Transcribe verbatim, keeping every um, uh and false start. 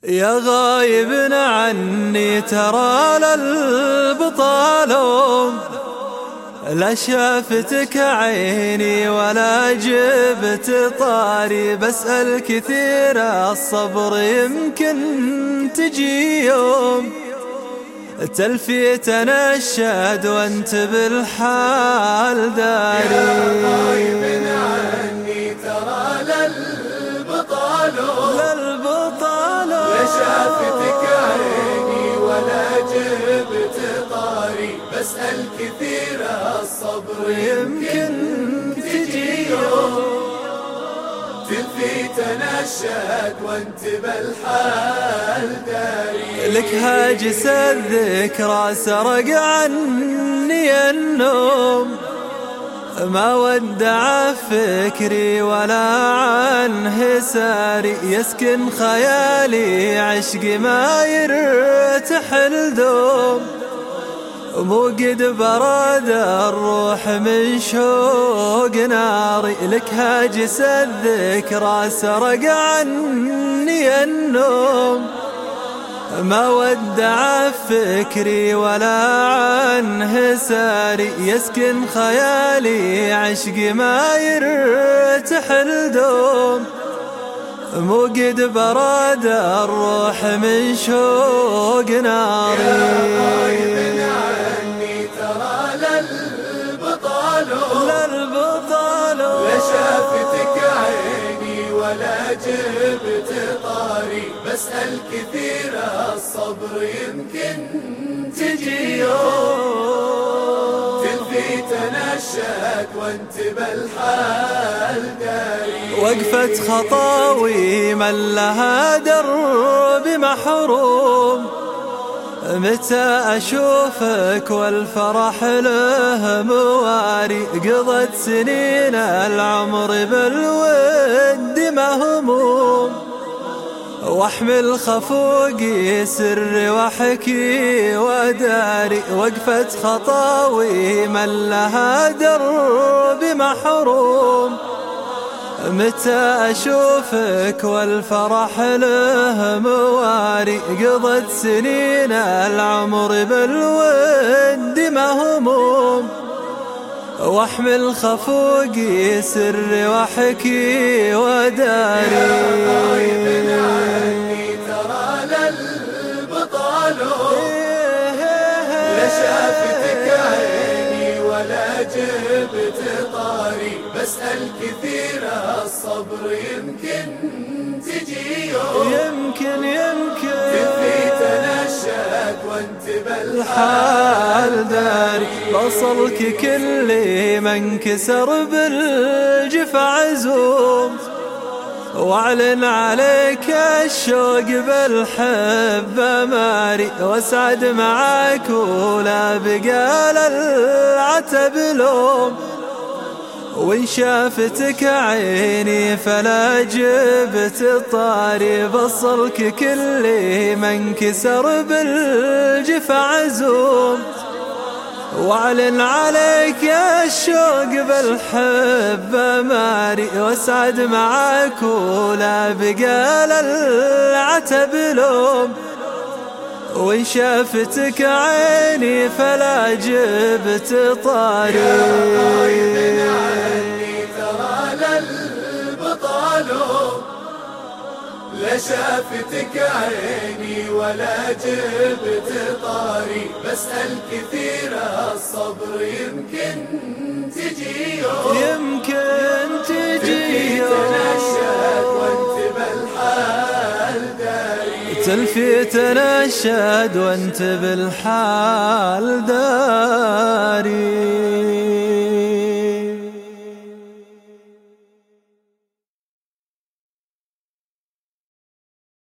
يا غايب عني ترى للبطالون، لا شافتك عيني ولا جبت طاري، بسأل كثير الصبر يمكن تجي يوم تلفي تنشد وانت بالحال داري. يا غايب عني ترى للبطالون، للبطالون لا شافتك عيني ولا جبت طاري، بسأل كثير الصبر يمكن تجي يوم تلفي تنشد وانت بالحال داري. لك هاجس الذكرى سرق عني النوم، ما ودع فكري ولا عنه ساري، يسكن خيالي عشق ما يرتحل دوم، مو قد برد الروح من شوق ناري. لك هاجس الذكرى سرق عني النوم، ما ودع فكري ولا عنه ساري، يسكن خيالي عشق ما يرتحل دوم، مو قد برد الروح من شوق ناري. يا غايب عني ترى للبطالون، للبطالون لا شافتك عيني ولا جبت طاري، بسأل كثير الصبر يمكن تجي يوم تلفي تنشد وانت بالحال داري. وقفت خطاوي من لها درب محروم، متى أشوفك والفرح له مواري، قضت سنين العمر بالود مهموم، واحمل خفوقي سري واحكي وداري. وقفت خطاوي من لها درب محروم، متى أشوفك والفرح له مواري، قضت سنين العمر بالود مهموم، واحمل خفوقي سري واحكي وداري. يا غايب عني ترى للبطالون، لا شافتك عيني ولا جبت طاري، بسأل كثير الصبر يمكن تجي يوم يمكن يمكن تلفي تنشد وانت بالحال داري. بصلك كل من كسر بالجفا عزوم، واعلن عليك الشوق بالحب ماري، واسعد معاك ولا بقال العتب لوم، وإن شافتك عيني فلا جبت طاري. بصلك كل من كسر بالجفا عزوم، واعلن عليك الشوق بالحب ماري، واسعد معاك ولا بقال العتب لوم، وإن شافتك عيني فلا جبت طاري. يا غايب عني ترى للبطالون، لا شافتك عيني ولا جبت طاري، بسأل كثير الصبر يمكن تجي يوم يمكن تجي يوم تنشد وانت بالحال داري. تلفي تنشد وانت بالحال داري.